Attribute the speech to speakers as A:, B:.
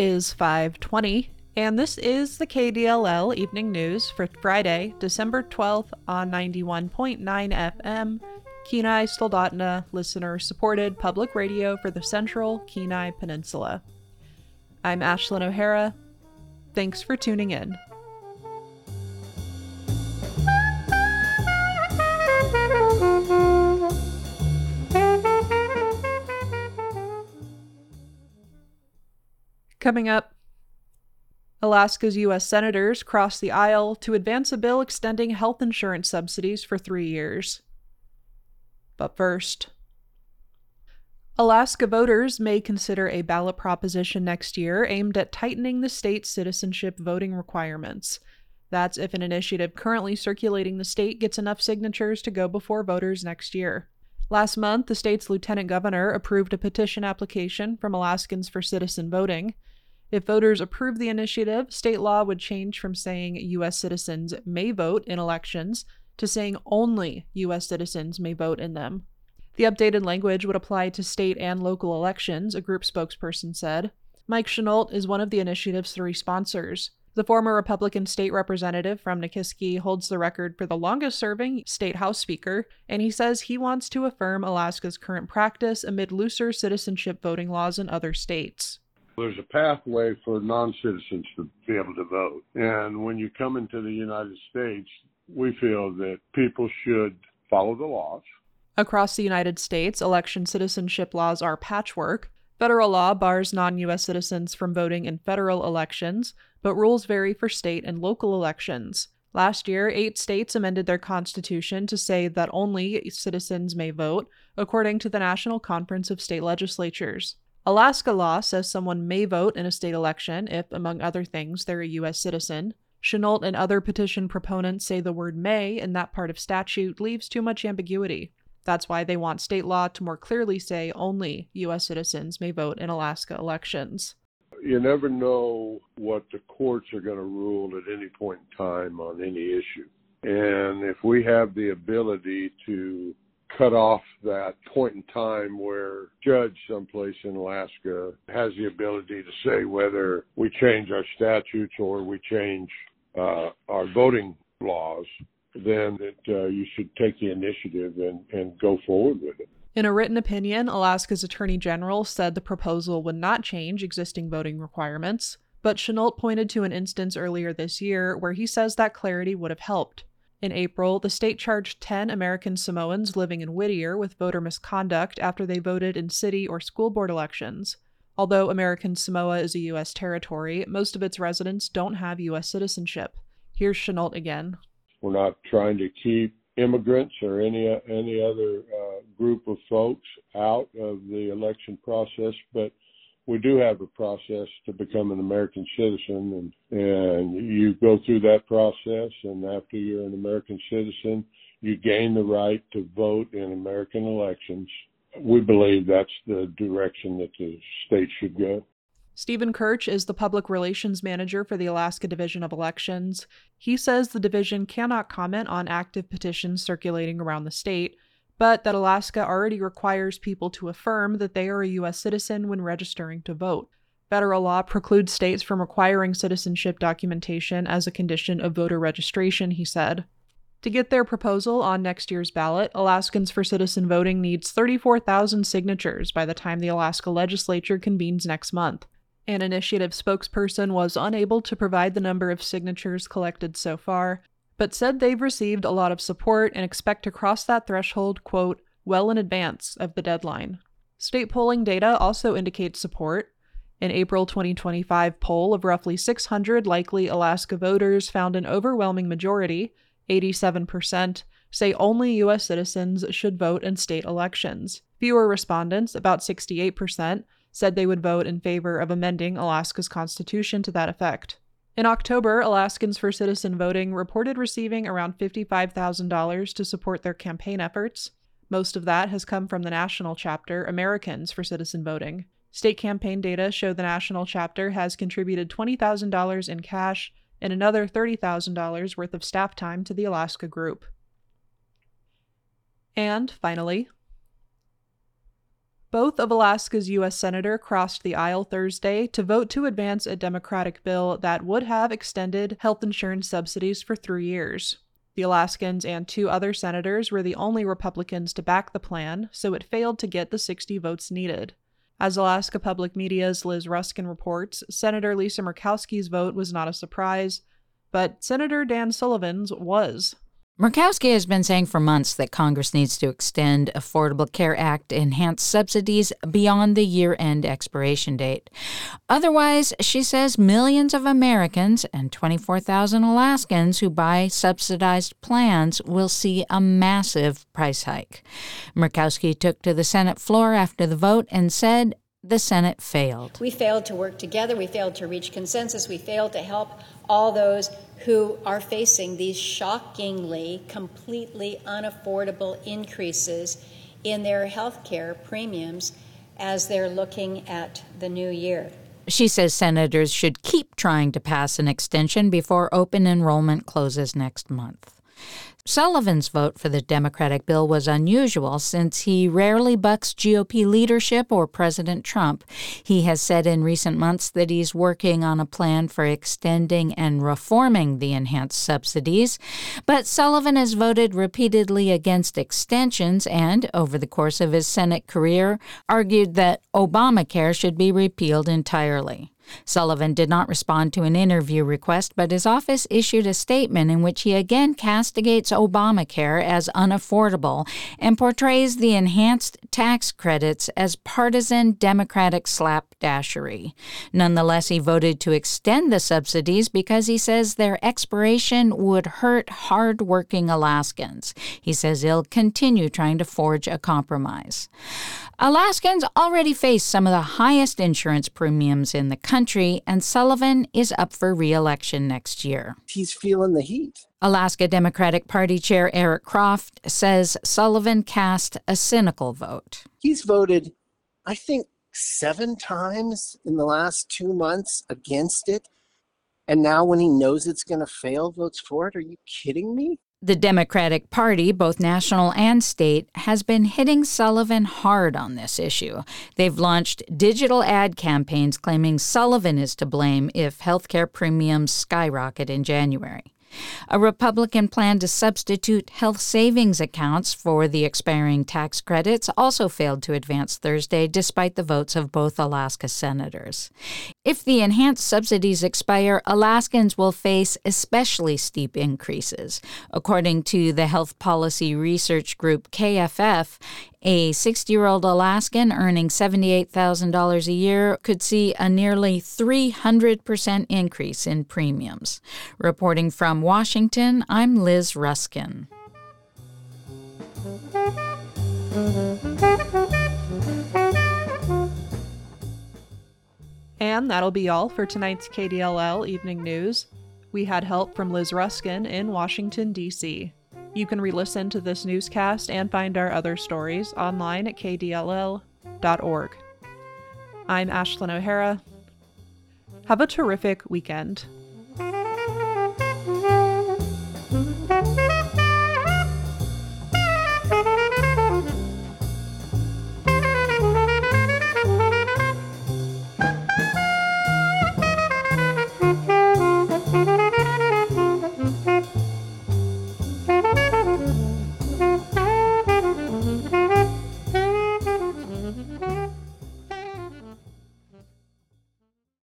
A: is 5:20, and this is the KDLL Evening News for Friday, December 12th on 91.9 FM, Kenai Soldotna listener-supported public radio for the Central Kenai Peninsula. I'm Ashlyn O'Hara. Thanks for tuning in. Coming up, Alaska's U.S. senators crossed the aisle to advance a bill extending health insurance subsidies for 3 years. But first, Alaska voters may consider a ballot proposition next year aimed at tightening the state's citizenship voting requirements. That's if an initiative currently circulating the state gets enough signatures to go before voters next year. Last month, the state's lieutenant governor approved a petition application from Alaskans for citizen voting. If voters approve the initiative, state law would change from saying U.S. citizens may vote in elections to saying only U.S. citizens may vote in them. The updated language would apply to state and local elections, a group spokesperson said. Mike Chenault is one of the initiative's 3 sponsors. The former Republican state representative from Nikiski holds the record for the longest-serving state House Speaker, and he says he wants to affirm Alaska's current practice amid looser citizenship voting laws in other states.
B: There's a pathway for non-citizens to be able to vote. And when you come into the United States, we feel that people should follow the laws.
A: Across the United States, election citizenship laws are patchwork. Federal law bars non-U.S. citizens from voting in federal elections, but rules vary for state and local elections. Last year, 8 states amended their constitution to say that only citizens may vote, according to the National Conference of State Legislatures. Alaska law says someone may vote in a state election if, among other things, they're a U.S. citizen. Chenault and other petition proponents say the word may in that part of statute leaves too much ambiguity. That's why they want state law to more clearly say only U.S. citizens may vote in Alaska elections.
B: You never know what the courts are going to rule at any point in time on any issue. And if we have the ability to cut off that point in time where a judge someplace in Alaska has the ability to say whether we change our statutes or we change our voting laws, then you should take the initiative and go forward with it.
A: In a written opinion, Alaska's Attorney General said the proposal would not change existing voting requirements, but Chenault pointed to an instance earlier this year where he says that clarity would have helped. In April, the state charged 10 American Samoans living in Whittier with voter misconduct after they voted in city or school board elections. Although American Samoa is a U.S. territory, most of its residents don't have U.S. citizenship. Here's Chenault again.
B: We're not trying to keep immigrants or any other group of folks out of the election process, but we do have a process to become an American citizen, and you go through that process, and after you're an American citizen, you gain the right to vote in American elections. We believe that's the direction that the state should go.
A: Stephen Kirch is the public relations manager for the Alaska Division of Elections. He says the division cannot comment on active petitions circulating around the state, but that Alaska already requires people to affirm that they are a U.S. citizen when registering to vote. Federal law precludes states from requiring citizenship documentation as a condition of voter registration, he said. To get their proposal on next year's ballot, Alaskans for Citizen Voting needs 34,000 signatures by the time the Alaska legislature convenes next month. An initiative spokesperson was unable to provide the number of signatures collected so far, but said they've received a lot of support and expect to cross that threshold, quote, well in advance of the deadline. State polling data also indicates support. An April 2025 poll of roughly 600 likely Alaska voters found an overwhelming majority, 87%, say only U.S. citizens should vote in state elections. Fewer respondents, about 68%, said they would vote in favor of amending Alaska's constitution to that effect. In October, Alaskans for Citizen Voting reported receiving around $55,000 to support their campaign efforts. Most of that has come from the national chapter, Americans for Citizen Voting. State campaign data show the national chapter has contributed $20,000 in cash and another $30,000 worth of staff time to the Alaska group. And finally, Both of Alaska's U.S. Senator crossed the aisle Thursday to vote to advance a Democratic bill that would have extended health insurance subsidies for 3 years. The Alaskans and 2 other senators were the only Republicans to back the plan, so it failed to get the 60 votes needed. As Alaska Public Media's Liz Ruskin reports, Senator Lisa Murkowski's vote was not a surprise, but Senator Dan Sullivan's was.
C: Murkowski has been saying for months that Congress needs to extend Affordable Care Act enhanced subsidies beyond the year-end expiration date. Otherwise, she says millions of Americans and 24,000 Alaskans who buy subsidized plans will see a massive price hike. Murkowski took to the Senate floor after the vote and said the Senate failed.
D: We failed to work together. We failed to reach consensus. We failed to help all those who are facing these shockingly, completely unaffordable increases in their health care premiums as they're looking at the new year.
C: She says senators should keep trying to pass an extension before open enrollment closes next month. Sullivan's vote for the Democratic bill was unusual since he rarely bucks GOP leadership or President Trump. He has said in recent months that he's working on a plan for extending and reforming the enhanced subsidies, but Sullivan has voted repeatedly against extensions and, over the course of his Senate career, argued that Obamacare should be repealed entirely. Sullivan did not respond to an interview request, but his office issued a statement in which he again castigates Obamacare as unaffordable and portrays the enhanced tax credits as partisan Democratic slapdashery. Nonetheless, he voted to extend the subsidies because he says their expiration would hurt hard-working Alaskans. He says he'll continue trying to forge a compromise. Alaskans already face some of the highest insurance premiums in the country, and Sullivan is up for re-election next year.
E: He's feeling the heat.
C: Alaska Democratic Party Chair Eric Croft says Sullivan cast a cynical vote.
E: He's voted, I think, 7 times in the last 2 months against it. And now when he knows it's going to fail, votes for it? Are you kidding me?
C: The Democratic Party, both national and state, has been hitting Sullivan hard on this issue. They've launched digital ad campaigns claiming Sullivan is to blame if healthcare premiums skyrocket in January. A Republican plan to substitute health savings accounts for the expiring tax credits also failed to advance Thursday, despite the votes of both Alaska senators. If the enhanced subsidies expire, Alaskans will face especially steep increases. According to the health policy research group KFF, a 60-year-old Alaskan earning $78,000 a year could see a nearly 300% increase in premiums. Reporting from Washington, I'm Liz Ruskin.
A: And that'll be all for tonight's KDLL Evening News. We had help from Liz Ruskin in Washington, D.C. You can re-listen to this newscast and find our other stories online at kdll.org. I'm Ashlyn O'Hara. Have a terrific weekend.